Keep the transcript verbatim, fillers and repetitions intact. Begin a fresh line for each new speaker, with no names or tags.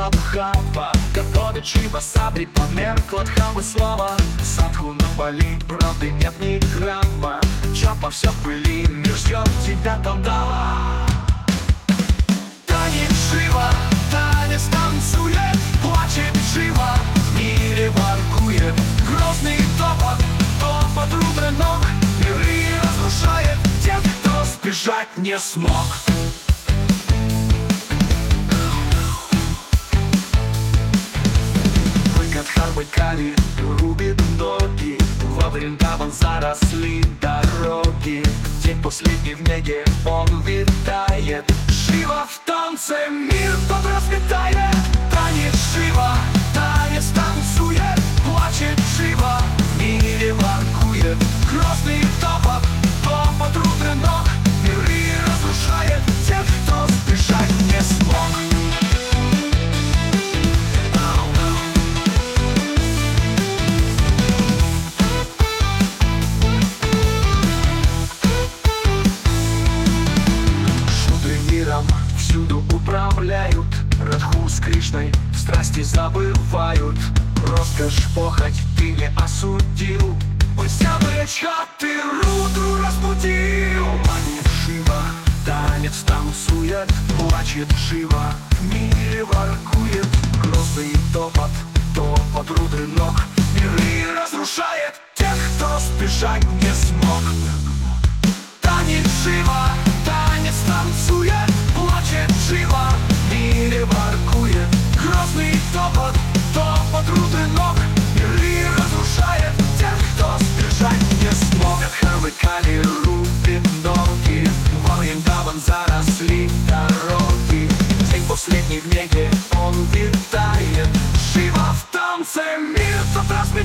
Бхава, готовит Шива сабри, померкло дхамы слава. Садху на Бали, правды нет ни грамма. Чапа все в пыли, мир ждет тебя там дала. Танец Шива, танец танцует, плачет Шива, в мире воркует. Грозный топот, топот рубля ног, миры разрушает тех, кто сбежать не смог. Харбыкали, рубит ноги, во Вриндаван заросли дороги. День последний в неге, он витает. Шива в танце, мир тот расцветает. Танец Шива, танец танцует, плачет Шива, в мире воркует. Грозный топот, топот рубля ног, миры разрушает тех, кто сбежать не смог. Всюду управляют, Радху с Кришной в страсти забывают. Роскошь, похоть ты не осудил, пусть облечка ты Рудру разбудил. Танец Шива, танец танцует, плачет Шива, в мире воркует. Грозный топот, топот Рудры ног, миры разрушает тех, кто сбежать не смог. Танец Шива, танец танцует, плачет Шива, в мире воркует. Грозный топот, топот Рудры ног, миры разрушает тех, кто сбежать не смог. Харбыкали, рубит ноги, во Вриндаван заросли дороги. День последний в неге, он витает. Шива в танце, мир тот разбит.